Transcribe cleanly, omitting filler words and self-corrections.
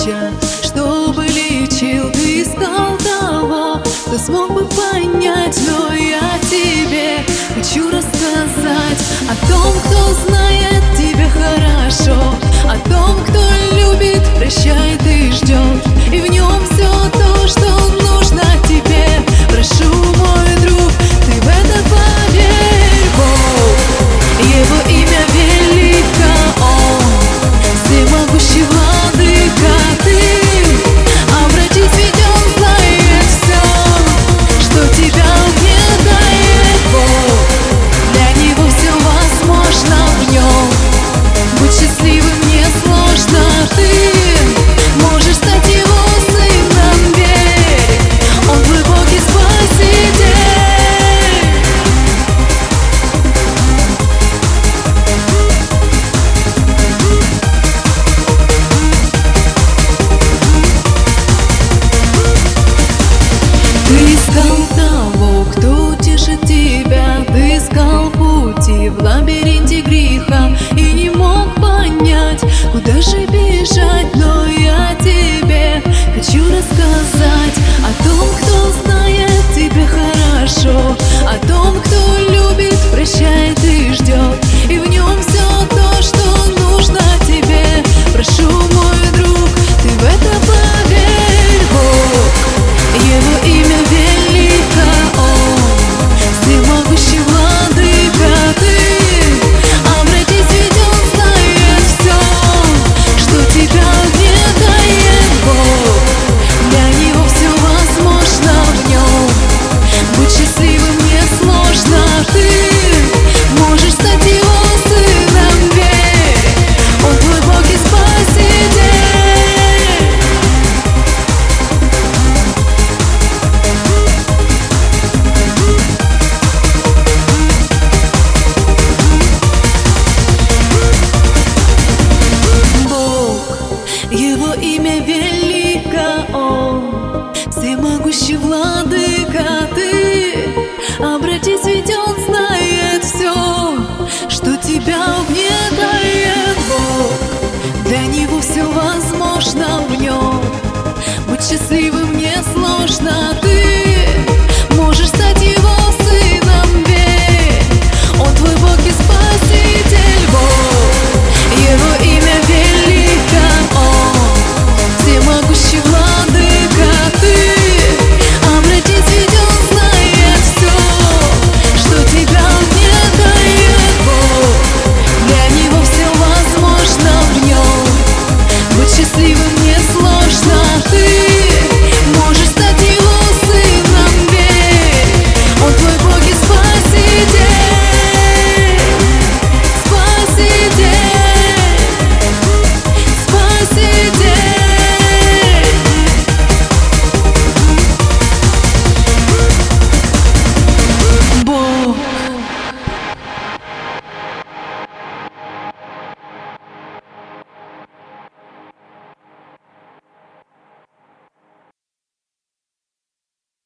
врача, чтобы лечил. Ты искал того, кто смог бы понять, но я тебе хочу рассказать о том, кто знает тебя хорошо, о том, кто любит, прощает и ждет, и в нем все то, что нужно тебе. Прошу, мой друг, ты в это поверь. Бог, его имя велико, Он всемогущий владыка. Ты обратись, ведь Он знает все, что тебя угнетает. Бог, для Него все возможно в Нем. Быть счастливым несложно. Ты можешь стать Его сыном, верь, Он твой Бог и Спаситель. Ты искал того, кто утешит тебя. Ты искал пути в лабиринте греха и не мог понять, куда же бежать. Но я тебе хочу рассказать о том, кто знает тебя хорошо, о том, кто любит, прощает и ждет, и в нем все то, что нужно тебе. Прошу, мой друг, ты в это поверь. Бог, Его имя велико, Он всемогущий владыка. Ты обратись, ведь Он знает все, что тебя угнетает. Бог, для Него все возможно в Нем. Быть счастливым несложно. Ты можешь стать Его сыном, верь, Он твой Бог и Спаситель. Его имя велико, Он всемогущий владыка. Ты обратись, ведь Он знает все, что тебя угнетает. Бог, для Него все возможно в Нем. Быть счастливым несложно. Ты можешь стать Его сыном, верь, Он твой Бог и Спаситель. Бог, Его имя велико, Он всемогущий владыка. Ты обратись, ведь Он знает все, что тебя угнетает. Бог, для Него все возможно в Нем. Быть счастливым несложно. Ты